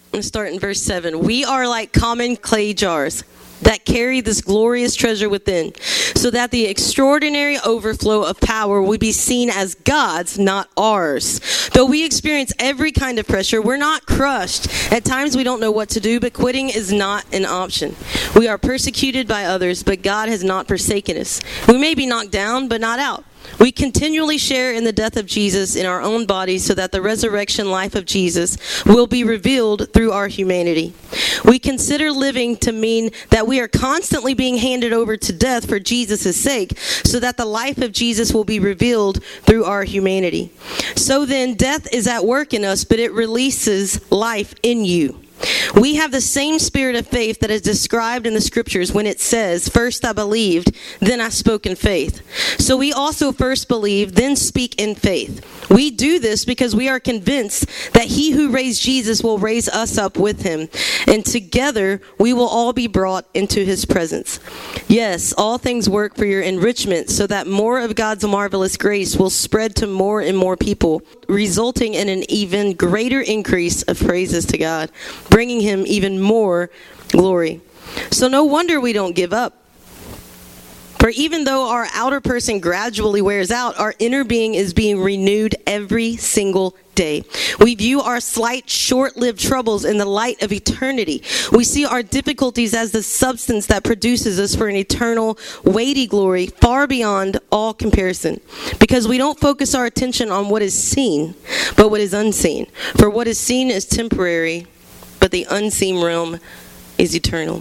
I'm going to start in verse 7. We are like common clay jars that carry this glorious treasure within, so that the extraordinary overflow of power would be seen as God's, not ours. Though we experience every kind of pressure, we're not crushed. At times we don't know what to do, but quitting is not an option. We are persecuted by others, but God has not forsaken us. We may be knocked down, but not out. We continually share in the death of Jesus in our own bodies, so that the resurrection life of Jesus will be revealed through our humanity. We consider living to mean that we are constantly being handed over to death for Jesus' sake, so that the life of Jesus will be revealed through our humanity. So then, death is at work in us, but it releases life in you. We have the same spirit of faith that is described in the scriptures when it says, "First I believed, then I spoke in faith." So we also first believe, then speak in faith. We do this because we are convinced that he who raised Jesus will raise us up with him, and together we will all be brought into his presence. Yes, all things work for your enrichment, so that more of God's marvelous grace will spread to more and more people, resulting in an even greater increase of praises to God, bringing him even more glory. So no wonder we don't give up. For even though our outer person gradually wears out, our inner being is being renewed every single day. We view our slight, short-lived troubles in the light of eternity. We see our difficulties as the substance that produces us for an eternal, weighty glory far beyond all comparison. Because we don't focus our attention on what is seen, but what is unseen. For what is seen is temporary, but the unseen realm is eternal.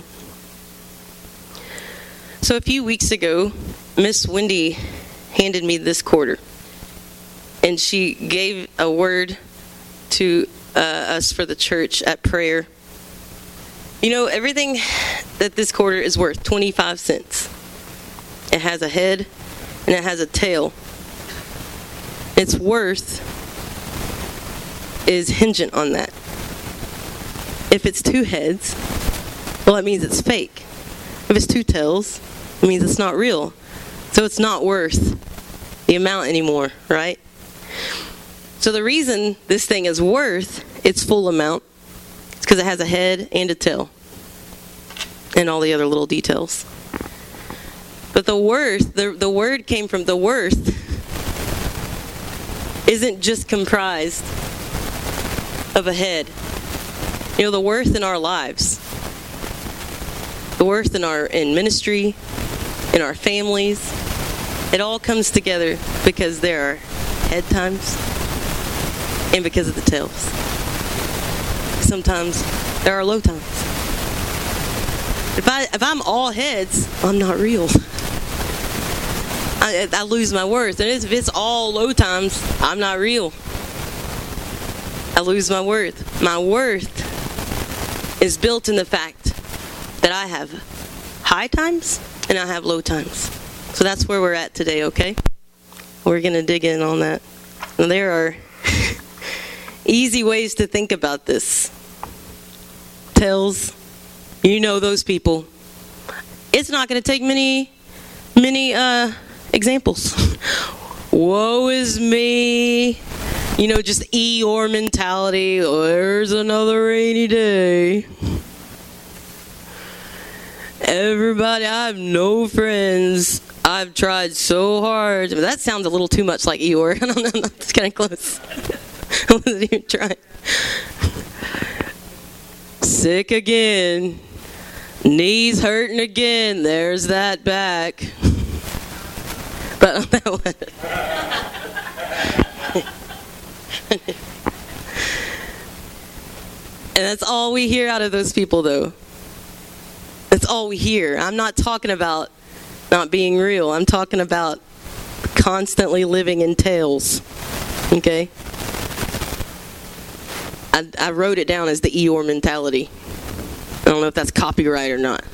So a few weeks ago, Miss Wendy handed me this quarter, and she gave a word to us for the church at prayer. You know, everything that this quarter is worth, 25 cents. It has a head and it has a tail. Its worth is hingent on that. If it's two heads, well, that means it's fake. If it's two tails, it means it's not real. So it's not worth the amount anymore, right? So the reason this thing is worth its full amount is because it has a head and a tail and all the other little details. But the worth, the word came from the worth, isn't just comprised of a head. You know, the worth in our lives, the worth in ministry, in our families, it all comes together because there are head times and because of the tails. Sometimes there are low times. If I'm all heads, I'm not real. I lose my worth. And if it's all low times, I'm not real. I lose my worth. My worth is built in the fact that I have high times and I have low times. So that's where we're at today, okay? We're going to dig in on that. And there are easy ways to think about this. Tails, you know those people. It's not going to take many examples. Woe is me. You know, just Eeyore mentality. Oh, there's another rainy day. Everybody, I have no friends. I've tried so hard. That sounds a little too much like Eeyore. I don't know. That's kind of close. I wasn't even trying. Sick again. Knees hurting again. There's that back. But that one. And that's all we hear out of those people, though. That's all we hear. I'm not talking about not being real. I'm talking about constantly living in tales. Okay? I wrote it down as the Eeyore mentality. I don't know if that's copyright or not.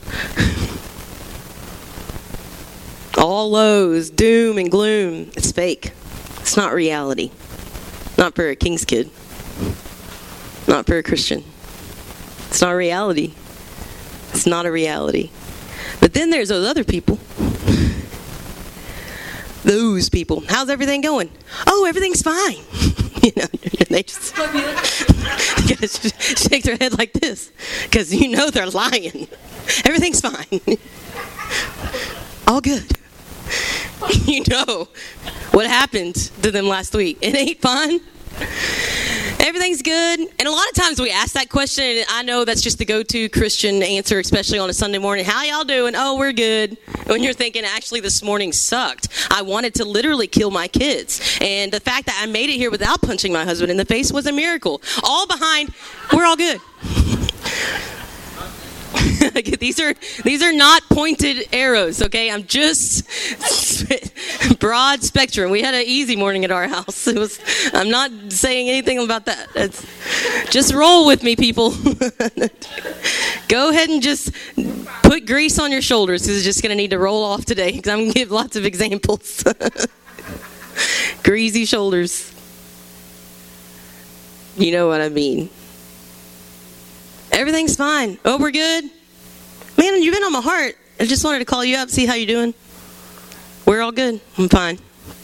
All lows, doom and gloom. It's fake. It's not reality. Not for a King's kid. Not for a Christian. It's not reality. It's not a reality. But then there's those other people. Those people. How's everything going? Oh, everything's fine. They just you gotta shake their head like this because they're lying. Everything's fine. All good. What happened to them last week. It ain't fun. Everything's good. And a lot of times we ask that question, and I know that's just the go-to Christian answer, especially on a Sunday morning. How y'all doing? Oh, we're good. When you're thinking, actually, this morning sucked. I wanted to literally kill my kids. And the fact that I made it here without punching my husband in the face was a miracle. All behind, we're all good. These are not pointed arrows, okay? I'm just broad spectrum. We had an easy morning at our house. I'm not saying anything about that. Just roll with me, people. Go ahead and just put grease on your shoulders because it's just going to need to roll off today because I'm going to give lots of examples. Greasy shoulders. You know what I mean. Everything's fine. Oh, we're good? Man, you've been on my heart. I just wanted to call you up, see how you're doing. We're all good. I'm fine.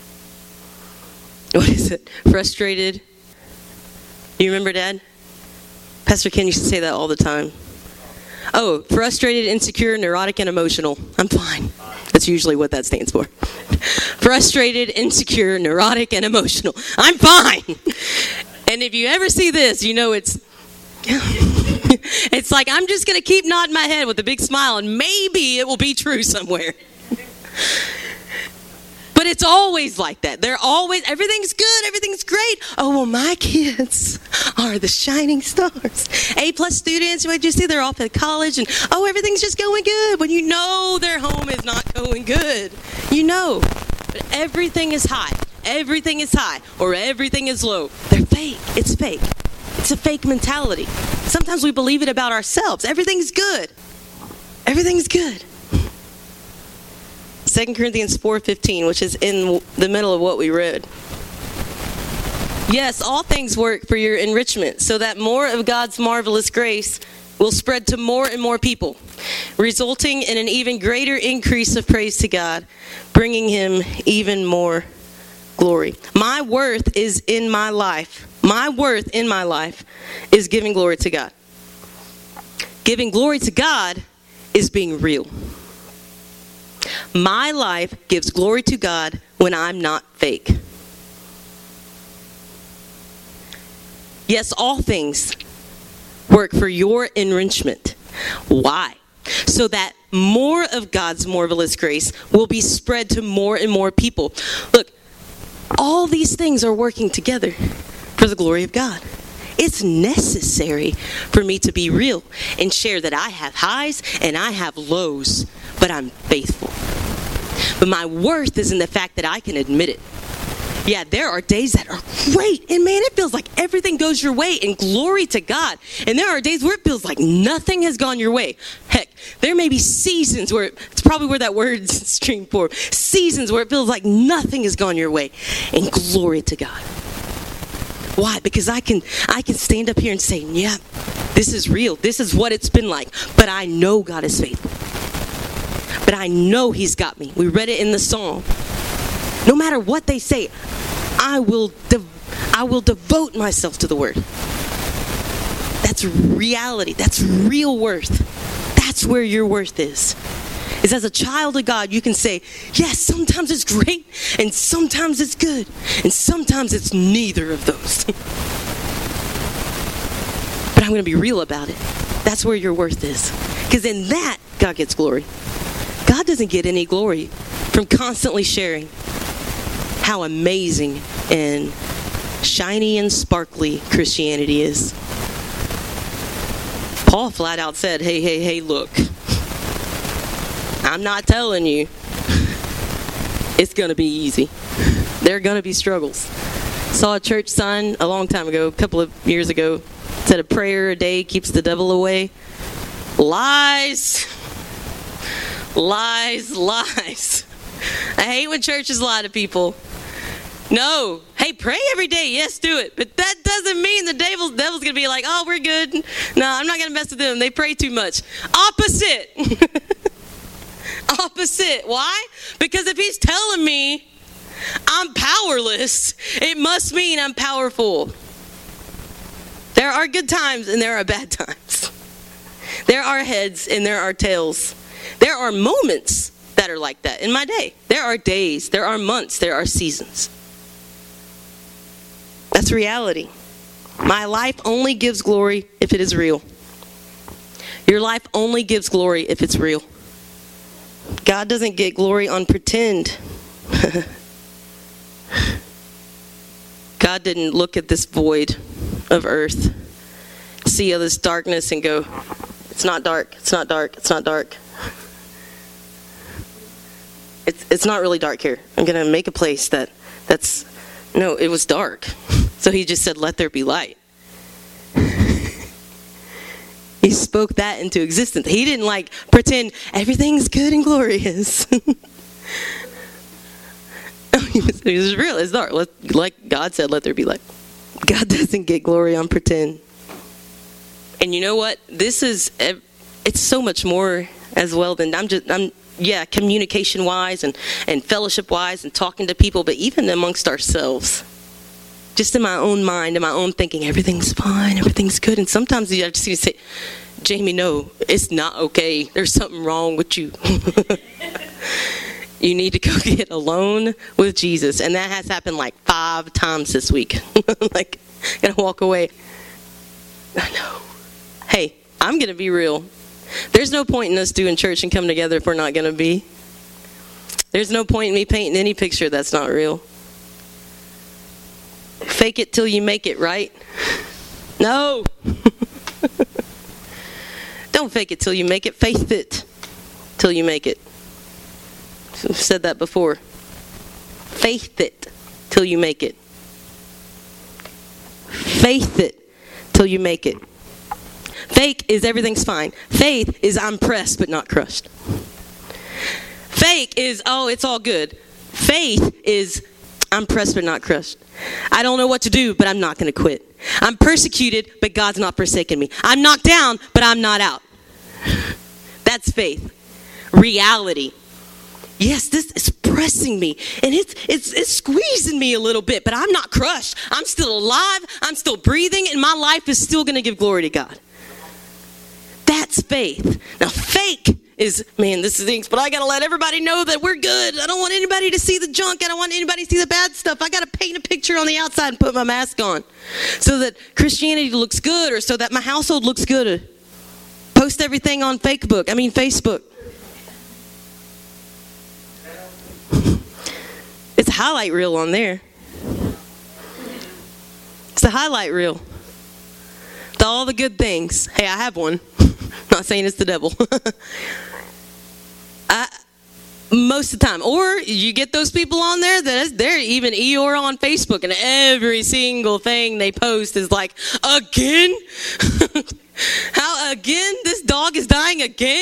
What is it? Frustrated? You remember, Dad? Pastor Ken used to say that all the time. Oh, frustrated, insecure, neurotic, and emotional. I'm fine. That's usually what that stands for. Frustrated, insecure, neurotic, and emotional. I'm fine. And if you ever see this, it's like I'm just going to keep nodding my head with a big smile, and maybe it will be true somewhere. But it's always like that. Everything's good, everything's great. Oh, well, my kids are the shining stars. A+ students, what did you see? They're off at college, and everything's just going good. When their home is not going good. But everything is high. Everything is high, or everything is low. They're fake. It's fake. It's a fake mentality. Sometimes we believe it about ourselves. Everything's good. Everything's good. 2 Corinthians 4:15, which is in the middle of what we read. Yes, all things work for your enrichment, so that more of God's marvelous grace will spread to more and more people, resulting in an even greater increase of praise to God, bringing him even more glory. My worth is in my life. My worth in my life is giving glory to God. Giving glory to God is being real. My life gives glory to God when I'm not fake. Yes, all things work for your enrichment. Why? So that more of God's marvelous grace will be spread to more and more people. Look, all these things are working together for the glory of God. It's necessary for me to be real and share that I have highs and I have lows, but I'm faithful. But my worth is in the fact that I can admit it. Yeah, there are days that are great, and man, it feels like everything goes your way, and glory to God. And there are days where it feels like nothing has gone your way. Heck, there may be seasons where, it's probably where that word's streamed for, seasons where it feels like nothing has gone your way, and glory to God. Why? Because I can stand up here and say, yeah, this is real. This is what it's been like. But I know God is faithful. But I know he's got me. We read it in the song. No matter what they say, I will devote myself to the word. That's reality. That's real worth. That's where your worth is as a child of God, you can say, yes, sometimes it's great, and sometimes it's good, and sometimes it's neither of those. But I'm going to be real about it. That's where your worth is. Because in that, God gets glory. God doesn't get any glory from constantly sharing how amazing and shiny and sparkly Christianity is. Paul flat out said, hey, look. I'm not telling you it's going to be easy. There are going to be struggles. Saw a church sign a long time ago, a couple of years ago, said a prayer a day keeps the devil away. Lies. Lies, lies. I hate when churches lie to people. No. Hey, pray every day. Yes, do it. But that doesn't mean the devil's going to be like, oh, we're good. No, I'm not going to mess with them. They pray too much. Opposite. Opposite. Why? Because if he's telling me I'm powerless, it must mean I'm powerful. There are good times and there are bad times. There are heads and there are tails. There are moments that are like that in my day. There are days, there are months, there are seasons. That's reality. My life only gives glory if it is real. Your life only gives glory if it's real. God doesn't get glory on pretend. God didn't look at this void of earth, see all this darkness and go, it's not dark, it's not dark, it's not dark. It's not really dark here. I'm going to make a place that's, no, it was dark. So he just said, let there be light. He spoke that into existence. He didn't like pretend everything's good and glorious. It was real. It's dark. Like God said, let there be light. God doesn't get glory on pretend. And you know what? It's so much more as well than communication wise and fellowship wise and talking to people, but even amongst ourselves. Just in my own mind, in my own thinking, everything's fine, everything's good. And sometimes you just need to say, Jamie, no, it's not okay. There's something wrong with you. You need to go get alone with Jesus. And that has happened like 5 times this week. Like, gotta walk away. I know. Hey, I'm going to be real. There's no point in us doing church and coming together if we're not going to be. There's no point in me painting any picture that's not real. Fake it till you make it, right? No. Don't fake it till you make it. Faith it till you make it. I've said that before. Faith it till you make it. Faith it till you make it. Fake is everything's fine. Faith is I'm pressed but not crushed. Fake is, oh, it's all good. Faith is I'm pressed but not crushed. I don't know what to do, but I'm not going to quit. I'm persecuted, but God's not forsaken me. I'm knocked down, but I'm not out. That's faith. Reality. Yes, this is pressing me, and it's squeezing me a little bit, but I'm not crushed. I'm still alive. I'm still breathing, and my life is still going to give glory to God. That's faith. Now, fake is, man, this stinks, but I got to let everybody know that we're good. I don't want anybody to see the junk. I don't want anybody to see the bad stuff. I got to paint a picture on the outside and put my mask on so that Christianity looks good, or so that my household looks good. Post everything on Facebook. It's a highlight reel on there. It's a highlight reel. To all the good things. Hey, I have one. Not saying it's the devil. Most of the time. Or you get those people on there that they're even Eeyore on Facebook, and every single thing they post is like, again? How again? This dog is dying again?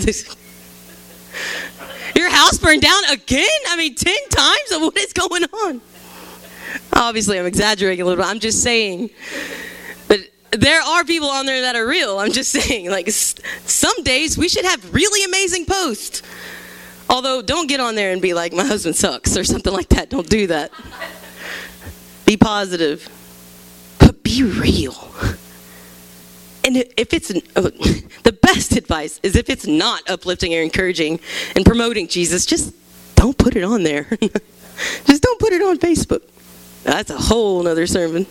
Your house burned down again? I mean, 10 times? What is going on? Obviously, I'm exaggerating a little bit. I'm just saying. But there are people on there that are real. I'm just saying, like, some days we should have really amazing posts. Although, don't get on there and be like, my husband sucks or something like that. Don't do that. Be positive. But be real. And if it's, the best advice is if it's not uplifting or encouraging and promoting Jesus, just don't put it on there. Just don't put it on Facebook. That's a whole nother sermon.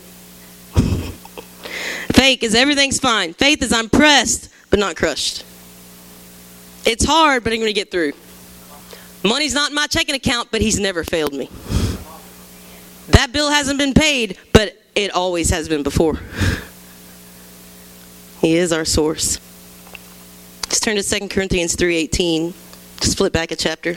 Fake is everything's fine. Faith is I'm pressed, but not crushed. It's hard, but I'm going to get through. Money's not in my checking account, but he's never failed me. That bill hasn't been paid, but it always has been before. He is our source. Let's turn to 2 Corinthians 3:18. Just flip back a chapter.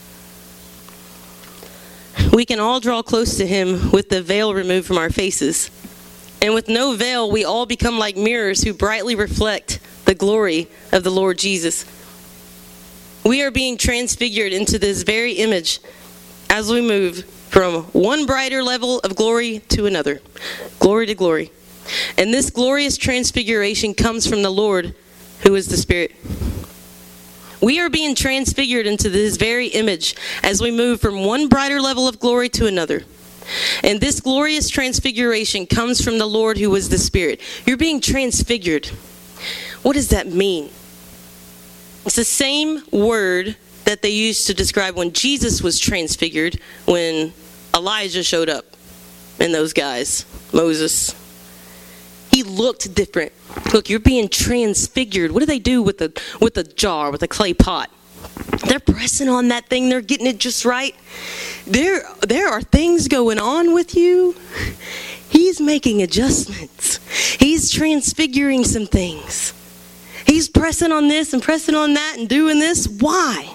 We can all draw close to him with the veil removed from our faces. And with no veil, we all become like mirrors who brightly reflect the glory of the Lord Jesus. We are being transfigured into this very image as we move from one brighter level of glory to another. Glory to glory. And this glorious transfiguration comes from the Lord, who is the Spirit. We are being transfigured into His very image as we move from one brighter level of glory to another. And this glorious transfiguration comes from the Lord who is the Spirit. You're being transfigured. What does that mean? It's the same word that they used to describe when Jesus was transfigured, when Elijah showed up and those guys, Moses. He looked different. Look, you're being transfigured. What do they do with a jar, with a clay pot? They're pressing on that thing. They're getting it just right. There are things going on with you. He's making adjustments. He's transfiguring some things. He's pressing on this and pressing on that and doing this. Why?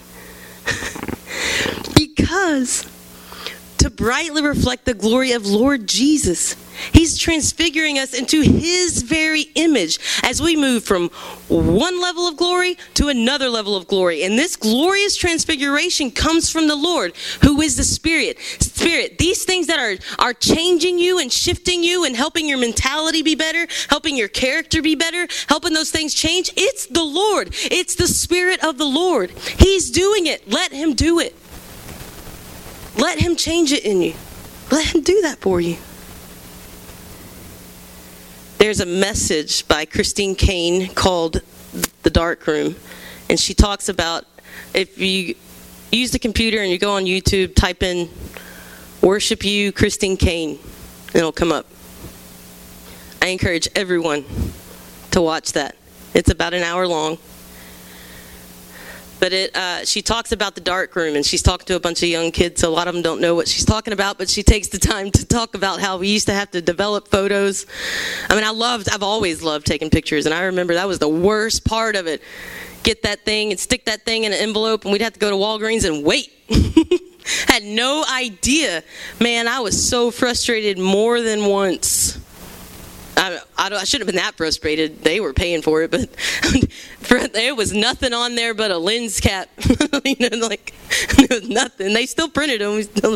Because to brightly reflect the glory of Lord Jesus. He's transfiguring us into His very image as we move from one level of glory to another level of glory. And this glorious transfiguration comes from the Lord, who is the Spirit. Spirit, these things that are changing you and shifting you and helping your mentality be better, helping your character be better, helping those things change, it's the Lord. It's the Spirit of the Lord. He's doing it. Let Him do it. Let Him change it in you. Let Him do that for you. There's a message by Christine Caine called The Dark Room. And she talks about, if you use the computer and you go on YouTube, type in "Worship You, Christine Caine," and it'll come up. I encourage everyone to watch that. It's about an hour long. But she talks about the dark room, and she's talking to a bunch of young kids, so a lot of them don't know what she's talking about, but she takes the time to talk about how we used to have to develop photos. I mean, I've always loved taking pictures, and I remember that was the worst part of it. Get that thing and stick that thing in an envelope, and we'd have to go to Walgreens and wait. Had no idea. Man, I was so frustrated more than once. I shouldn't have been that frustrated. They were paying for it, but there was nothing on there but a lens cap. There was nothing. They still printed them.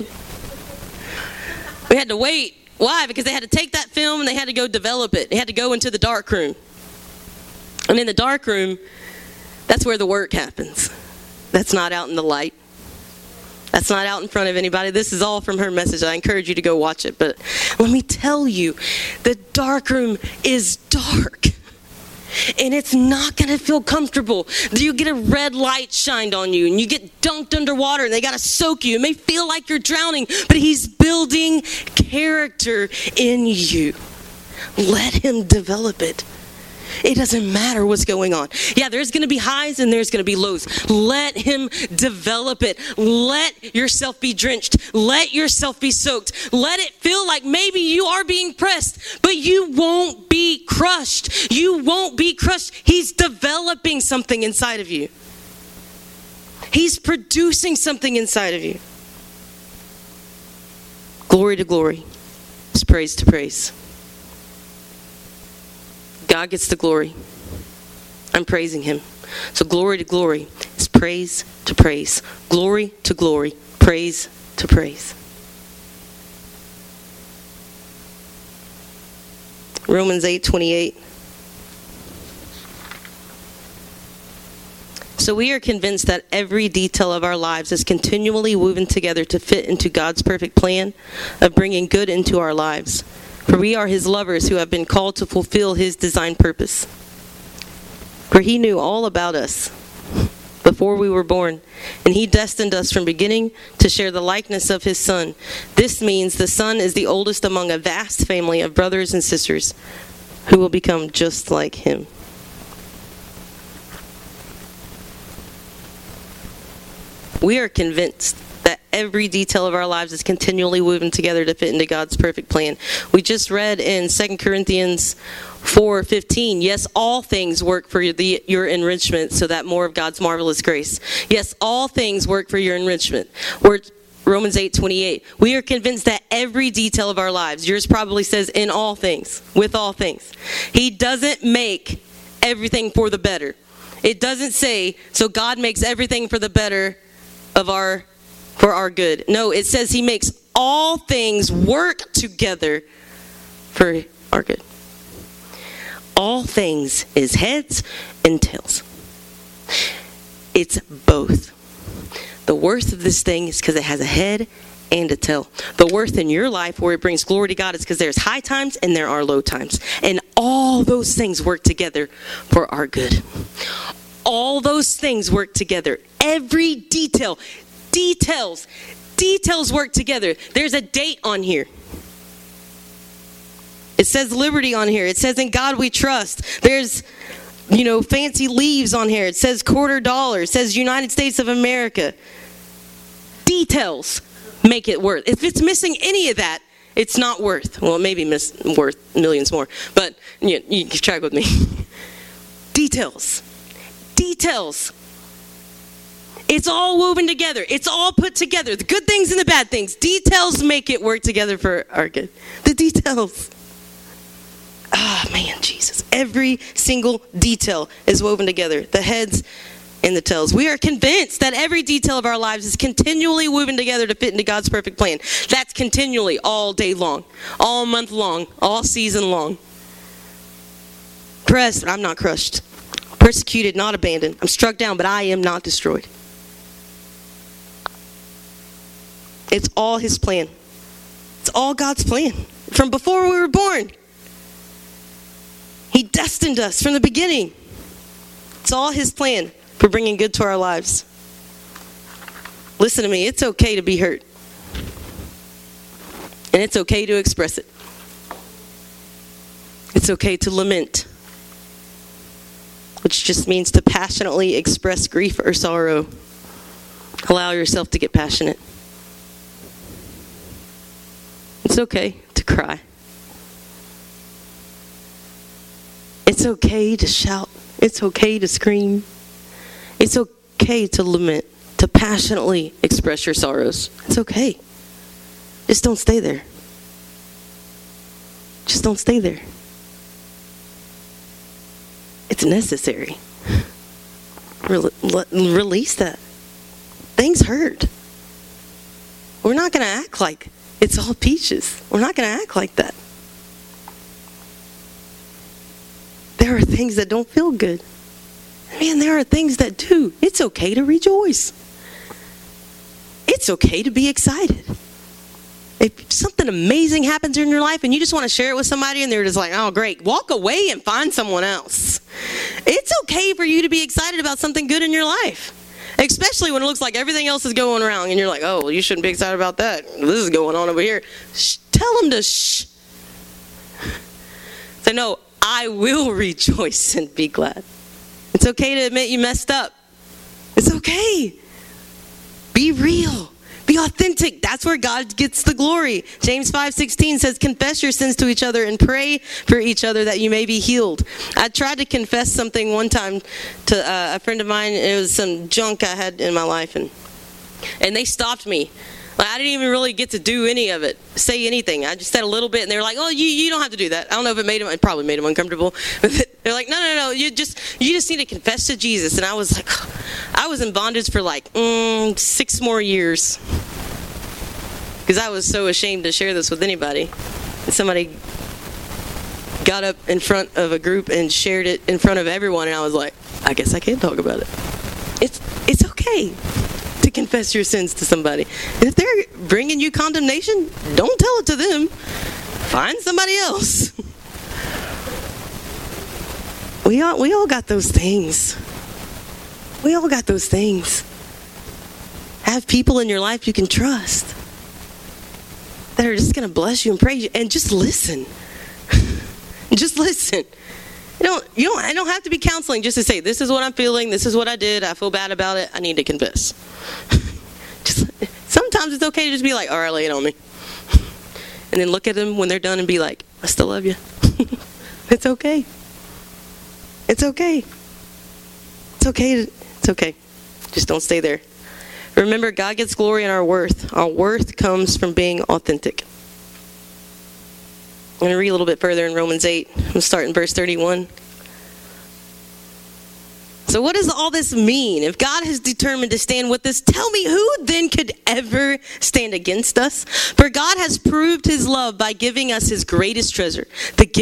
We had to wait. Why? Because they had to take that film and they had to go develop it. They had to go into the dark room. And in the dark room, that's where the work happens. That's not out in the light. That's not out in front of anybody. This is all from her message. I encourage you to go watch it. But let me tell you, the dark room is dark. And it's not going to feel comfortable. You get a red light shined on you, and you get dunked underwater, and they got to soak you. It may feel like you're drowning, but He's building character in you. Let Him develop it. It doesn't matter what's going on. Yeah, there's going to be highs and there's going to be lows. Let Him develop it. Let yourself be drenched. Let yourself be soaked. Let it feel like maybe you are being pressed, but you won't be crushed. You won't be crushed. He's developing something inside of you. He's producing something inside of you. Glory to glory. It's praise to praise. God gets the glory. I'm praising Him. So glory to glory is praise to praise. Glory to glory. Praise to praise. Romans 8:28. So we are convinced that every detail of our lives is continually woven together to fit into God's perfect plan of bringing good into our lives. For we are His lovers who have been called to fulfill His design purpose. For He knew all about us before we were born, and He destined us from beginning to share the likeness of His Son. This means the Son is the oldest among a vast family of brothers and sisters who will become just like Him. We are convinced that every detail of our lives is continually woven together to fit into God's perfect plan. We just read in 2 Corinthians 4:15, yes, all things work for your enrichment, so that more of God's marvelous grace. Yes, all things work for your enrichment. Romans 8:28. We are convinced that every detail of our lives, yours probably says in all things, with all things. He doesn't make everything for the better. It doesn't say, so God makes everything for the better for our good. No, it says He makes all things work together for our good. All things is heads and tails. It's both. The worth of this thing is because it has a head and a tail. The worth in your life where it brings glory to God is because there's high times and there are low times. And all those things work together for our good. All those things work together. Every details work together. There's a date on here. It says liberty on here. It says in God we trust. There's, fancy leaves on here. It says $quarter. It says United States of America. Details make it worth. If it's missing any of that, it's not worth. Well, it may be worth millions more, but you can track with me. Details. It's all woven together. It's all put together. The good things and the bad things. Details make it work together for our good. The details. Man, Jesus. Every single detail is woven together. The heads and the tails. We are convinced that every detail of our lives is continually woven together to fit into God's perfect plan. That's continually, all day long, all month long, all season long. Pressed, but I'm not crushed. Persecuted, not abandoned. I'm struck down, but I am not destroyed. It's all His plan. It's all God's plan. From before we were born. He destined us from the beginning. It's all His plan for bringing good to our lives. Listen to me. It's okay to be hurt. And it's okay to express it. It's okay to lament, which just means to passionately express grief or sorrow. Allow yourself to get passionate. It's okay to cry. It's okay to shout. It's okay to scream. It's okay to lament, to passionately express your sorrows. It's okay. Just don't stay there. Just don't stay there. It's necessary. Release that. Things hurt. We're not going to act like it's all peaches. We're not going to act like that. There are things that don't feel good. Man, there are things that do. It's okay to rejoice. It's okay to be excited. If something amazing happens in your life and you just want to share it with somebody and they're just like, oh, great, walk away and find someone else. It's okay for you to be excited about something good in your life. Especially when it looks like everything else is going wrong and you're like, oh, well, you shouldn't be excited about that. This is going on over here. Tell them to shh. Say, no, I will rejoice and be glad. It's okay to admit you messed up. It's okay. Be real. Be authentic. That's where God gets the glory. James 5:16 says, confess your sins to each other and pray for each other that you may be healed. I tried to confess something one time to a friend of mine. It was some junk I had in my life, and they stopped me. Like, I didn't even really get to do any of it, say anything. I just said a little bit, and they were like, oh, you don't have to do that. I don't know if it probably made them uncomfortable. They're like, no, you just need to confess to Jesus. And I was like, I was in bondage for like 6 more years. Because I was so ashamed to share this with anybody. And somebody got up in front of a group and shared it in front of everyone, and I was like, I guess I can't talk about it. It's okay to confess your sins to somebody. And if they're bringing you condemnation, don't tell it to them. Find somebody else. We all got those things. We all got those things. Have people in your life you can trust that are just going to bless you and praise you, and just listen. Just listen. I don't have to be counseling just to say, this is what I'm feeling, this is what I did, I feel bad about it, I need to confess. Sometimes it's okay to just be like, all right, lay it on me. And then look at them when they're done and be like, I still love you. It's okay. It's okay. It's okay. It's okay. Just don't stay there. Remember, God gets glory in our worth. Our worth comes from being authentic. I'm going to read a little bit further in Romans 8. I'm going to start in verse 31. So what does all this mean? If God has determined to stand with us, tell me, who then could ever stand against us? For God has proved His love by giving us His greatest treasure, the gift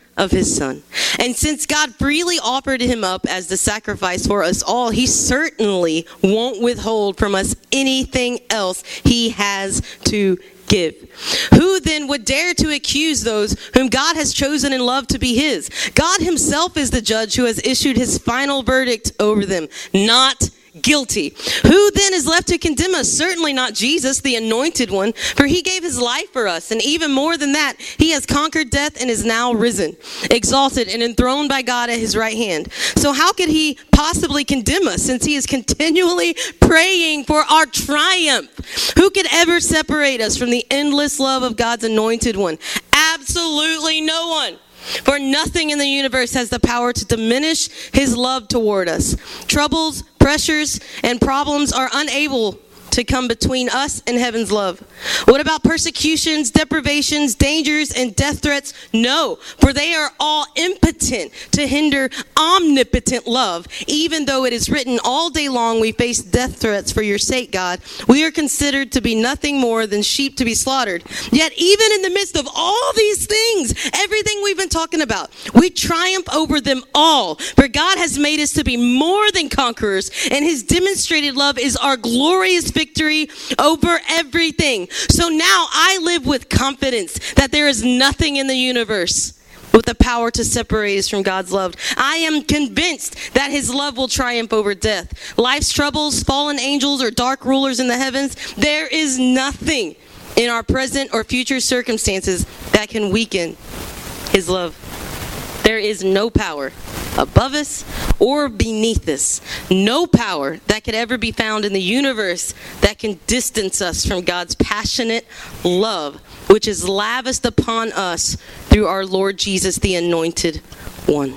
of his Son. And since God freely offered him up as the sacrifice for us all, he certainly won't withhold from us anything else he has to give. Who then would dare to accuse those whom God has chosen in love to be his? God himself is the judge who has issued his final verdict over them, not guilty. Who then is left to condemn us? Certainly not Jesus, the anointed one, for he gave his life for us, and even more than that, he has conquered death and is now risen, exalted and enthroned by God at his right hand. So how could he possibly condemn us, since he is continually praying for our triumph? Who could ever separate us from the endless love of God's anointed one? Absolutely no one. For nothing in the universe has the power to diminish his love toward us. Troubles, pressures, and problems are unable to come between us and heaven's love. What about persecutions, deprivations, dangers, and death threats? No, for they are all impotent to hinder omnipotent love. Even though it is written, all day long we face death threats for your sake, God. We are considered to be nothing more than sheep to be slaughtered. Yet even in the midst of all these things, everything we've been talking about, we triumph over them all. For God has made us to be more than conquerors, and his demonstrated love is our glorious victory over everything. So now I live with confidence that there is nothing in the universe with the power to separate us from God's love. I am convinced that his love will triumph over death. Life's troubles, fallen angels, or dark rulers in the heavens, there is nothing in our present or future circumstances that can weaken his love. There is no power above us or beneath us. No power that could ever be found in the universe that can distance us from God's passionate love, which is lavished upon us through our Lord Jesus, the Anointed One.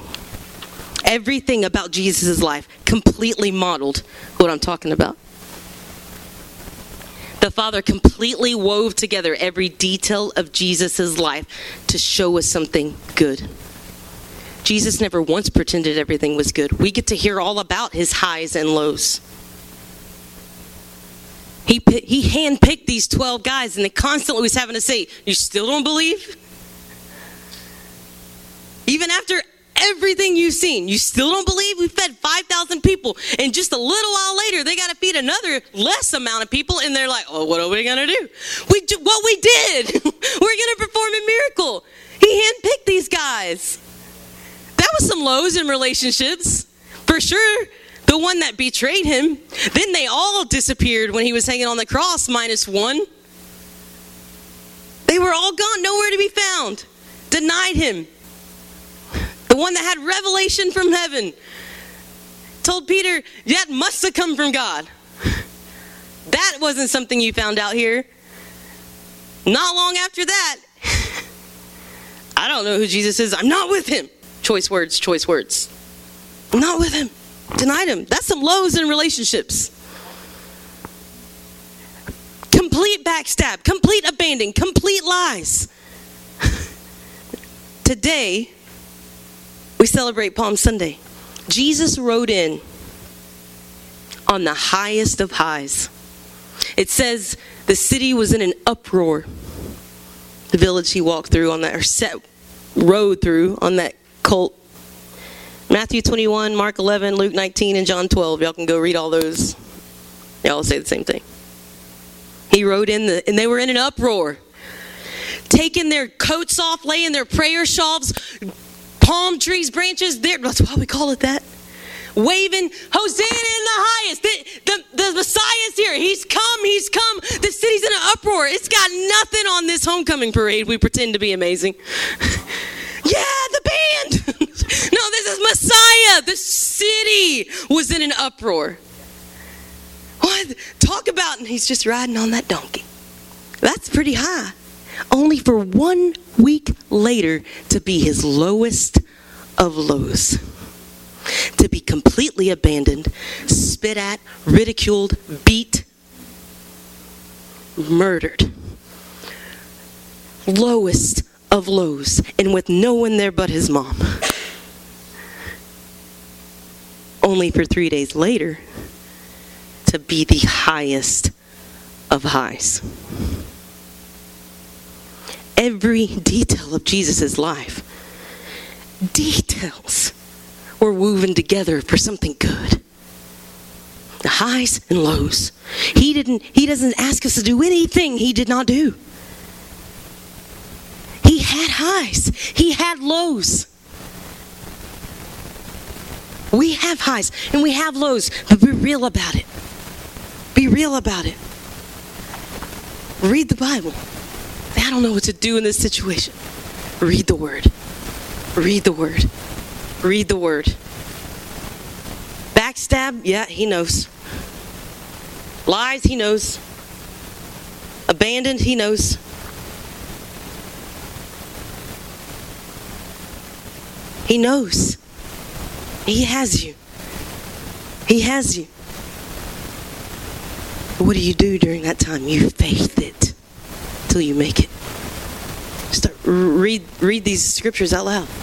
Everything about Jesus' life completely modeled what I'm talking about. The Father completely wove together every detail of Jesus' life to show us something good. Jesus never once pretended everything was good. We get to hear all about his highs and lows. He handpicked these 12 guys, and they constantly was having to say, you still don't believe? Even after everything you've seen, you still don't believe? We fed 5,000 people, and just a little while later, they got to feed another less amount of people, and they're like, oh, what are we going to do? What we did. We're going to perform a miracle. He handpicked these guys. That was some lows in relationships, for sure. The one that betrayed him, then they all disappeared when he was hanging on the cross, minus one. They were all gone, nowhere to be found. Denied him. The one that had revelation from heaven told Peter, that must have come from God. That wasn't something you found out here. Not long after that, I don't know who Jesus is. I'm not with him. Choice words, choice words. I'm not with him. Denied him. That's some lows in relationships. Complete backstab, complete abandon, complete lies. Today, we celebrate Palm Sunday. Jesus rode in on the highest of highs. It says the city was in an uproar. The village he walked through on that, or rode through on that colt. Matthew 21, Mark 11, Luke 19, and John 12. Y'all can go read all those. Y'all will say the same thing. He rode in, and they were in an uproar. Taking their coats off, laying their prayer shawls, palm trees, branches. That's why we call it that. Waving, Hosanna in the highest. The Messiah's here. He's come, he's come. The city's in an uproar. It's got nothing on this homecoming parade. We pretend to be amazing. Yeah, the band. No, this is Messiah. The city was in an uproar. What? Talk about, and he's just riding on that donkey. That's pretty high. Only for 1 week later to be his lowest of lows. To be completely abandoned, spit at, ridiculed, beat, murdered. Lowest of lows, and with no one there but his mom. Only for 3 days later to be the highest of highs. Every detail of Jesus' life details were woven together for something good. The highs and lows. He doesn't ask us to do anything he did not do. He had highs. He had lows. We have highs and we have lows, but be real about it. Be real about it. Read the Bible. I don't know what to do in this situation. Read the Word. Read the Word. Read the Word. Backstab, yeah, he knows. Lies, he knows. Abandoned, he knows. He knows. He has you. He has you. What do you do during that time? You faith it till you make it. Start read these scriptures out loud.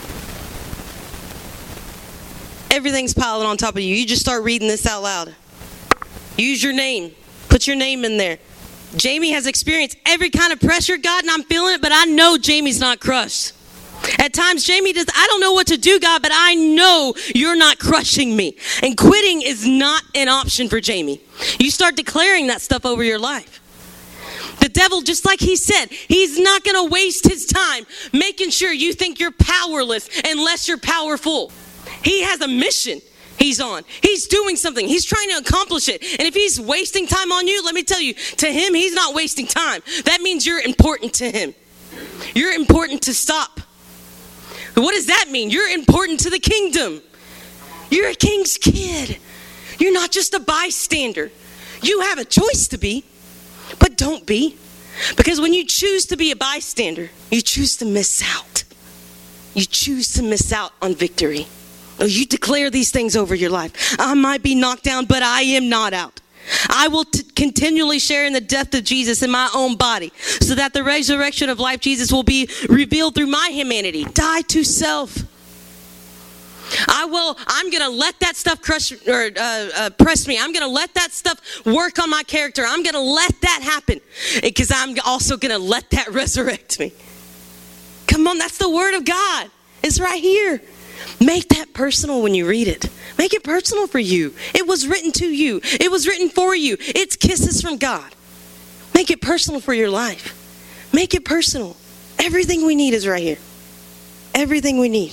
Everything's piling on top of you. You just start reading this out loud. Use your name. Put your name in there. Jamie has experienced every kind of pressure, God, and I'm feeling it, but I know Jamie's not crushed. At times, Jamie does, I don't know what to do, God, but I know you're not crushing me. And quitting is not an option for Jamie. You start declaring that stuff over your life. The devil, just like he said, he's not going to waste his time making sure you think you're powerless unless you're powerful. He has a mission he's on. He's doing something. He's trying to accomplish it. And if he's wasting time on you, let me tell you, to him, he's not wasting time. That means you're important to him. You're important to stop. What does that mean? You're important to the kingdom. You're a king's kid. You're not just a bystander. You have a choice to be, but don't be. Because when you choose to be a bystander, you choose to miss out. You choose to miss out on victory. You declare these things over your life. I might be knocked down, but I am not out. I will continually share in the death of Jesus in my own body, so that the resurrection of life Jesus will be revealed through my humanity. Die to self. I'm going to let that stuff press me. I'm going to let that stuff work on my character. I'm going to let that happen, because I'm also going to let that resurrect me. Come on, that's the word of God. It's right here. Make that personal when you read it. Make it personal for you. It was written to you. It was written for you. It's kisses from God. Make it personal for your life. Make it personal. Everything we need is right here. Everything we need.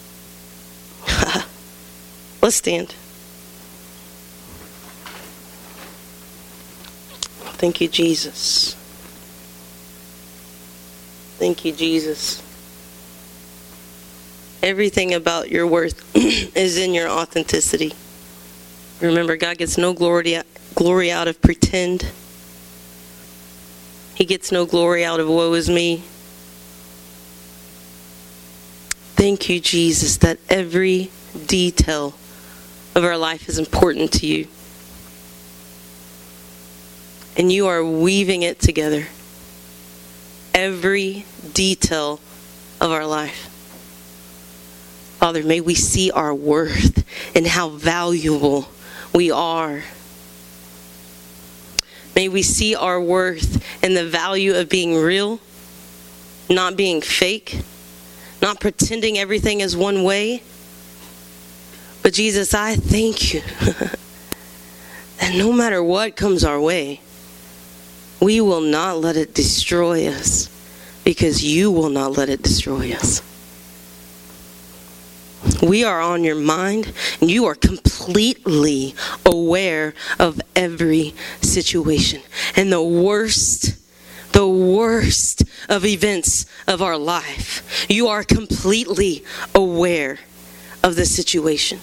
Let's stand. Thank you, Jesus. Thank you, Jesus. Everything about your worth is in your authenticity. Remember, God gets no glory out of pretend. He gets no glory out of woe is me. Thank you, Jesus, that every detail of our life is important to you. And you are weaving it together. Every detail of our life. Father, may we see our worth and how valuable we are. May we see our worth and the value of being real, not being fake, not pretending everything is one way. But Jesus, I thank you that no matter what comes our way, we will not let it destroy us, because you will not let it destroy us. We are on your mind, and you are completely aware of every situation. And the worst of events of our life, you are completely aware of the situation.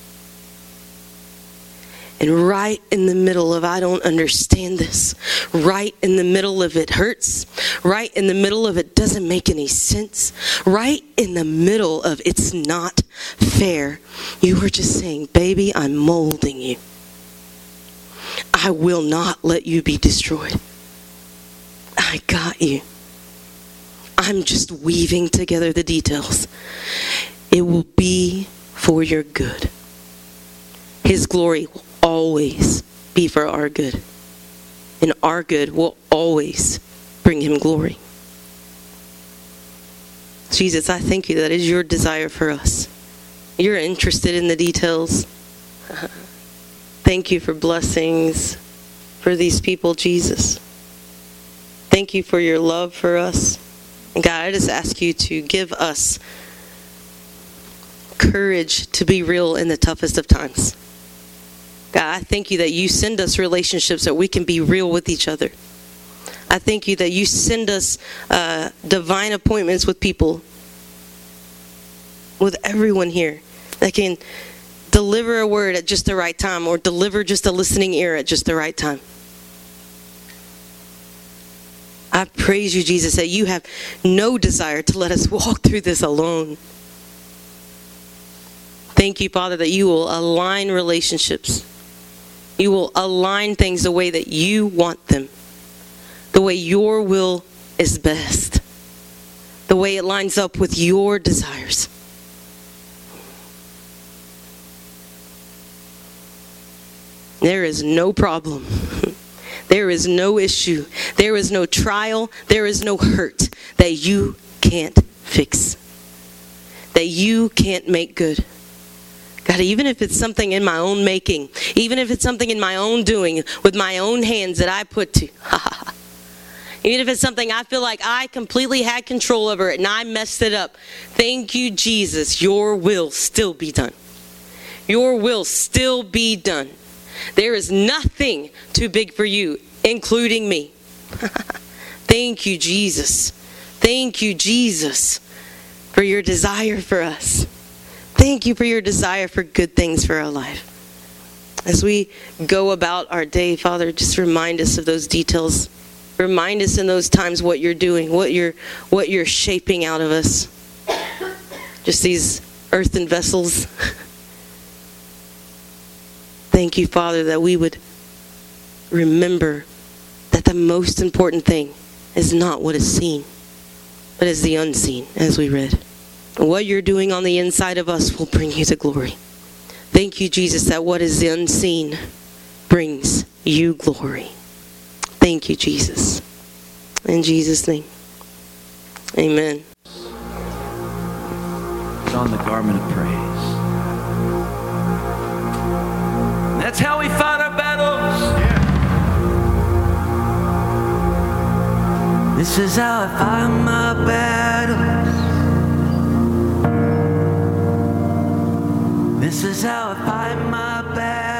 And right in the middle of, I don't understand this, right in the middle of it hurts, right in the middle of it doesn't make any sense, right in the middle of it's not fair, you are just saying, baby, I'm molding you. I will not let you be destroyed. I got you. I'm just weaving together the details. It will be for your good. His glory will always be for our good. And our good will always bring him glory. Jesus, I thank you that is your desire for us. You're interested in the details. Thank you for blessings for these people, Jesus. Thank you for your love for us. And God, I just ask you to give us courage to be real in the toughest of times. God, I thank you that you send us relationships that we can be real with each other. I thank you that you send us divine appointments with people, with everyone here, that can deliver a word at just the right time or deliver just a listening ear at just the right time. I praise you, Jesus, that you have no desire to let us walk through this alone. Thank you, Father, that you will align relationships. You will align things the way that you want them, the way your will is best, the way it lines up with your desires. There is no problem. There is no issue. There is no trial. There is no hurt that you can't fix, that you can't make good. God, even if it's something in my own making, even if it's something in my own doing with my own hands that I put to, even if it's something I feel like I completely had control over it and I messed it up, thank you, Jesus, your will still be done. Your will still be done. There is nothing too big for you, including me. Thank you, Jesus. Thank you, Jesus, for your desire for us. Thank you for your desire for good things for our life. As we go about our day, Father, just remind us of those details. Remind us in those times what you're doing, what you're shaping out of us. Just these earthen vessels. Thank you, Father, that we would remember that the most important thing is not what is seen, but is the unseen, as we read. What you're doing on the inside of us will bring you to glory. Thank you, Jesus, that what is the unseen brings you glory. Thank you, Jesus. In Jesus' name, amen. Put on the garment of praise. That's how we fight our battles. Yeah. This is how I fight my battles. This is how I fight my battles.